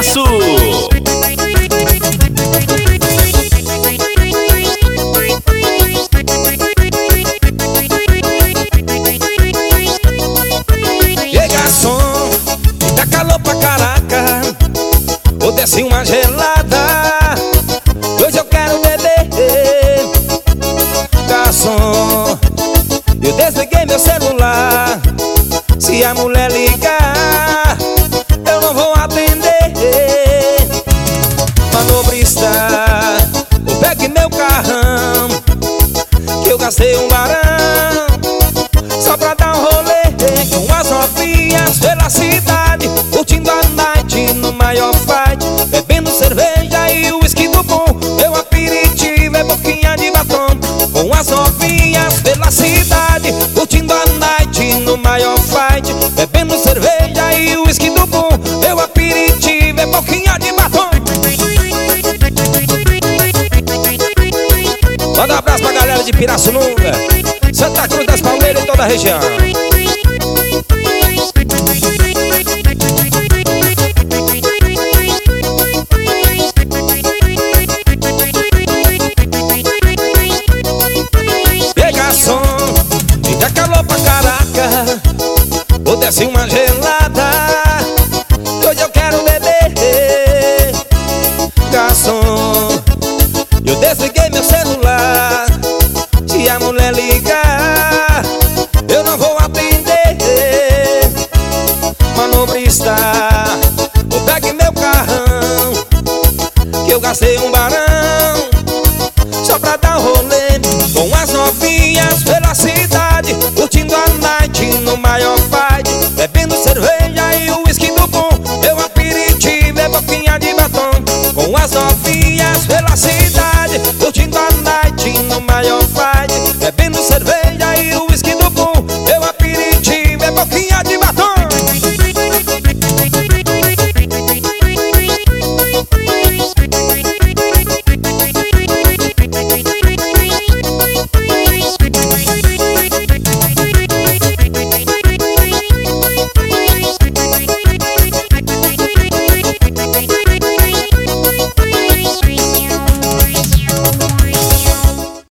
Sucesso! Ei, garçom, tá calor pra caraca, ou desce uma gelada, hoje eu quero beber. Garçom, eu desliguei meu celular, se a mulher ligar, eu não vou atender. Manobrista, pegue meu carrão, que eu gastei um barão só pra dar um rolê com as novinhas pela cidade, curtindo a night no maior fight, bebendo cerveja e o whisky do bom. Meu aperitivo é boquinha de batom, com as novinhas pela cidade, curtindo a night no maior fight, bebendo cerveja e o whisky do bom. Meu aperitivo é boquinha de batom. Manda um abraço pra galera de Pirassununga, Santa Cruz das Palmeiras e toda a região. E garçom, me dá calor pra caraca, ou desce uma gelada, hoje eu quero beber. Garçom, eu desliguei meu celular, se a mulher ligar, eu não vou atender. Manobrista, pegue meu carrão, que eu gastei um barão só pra dar um rolê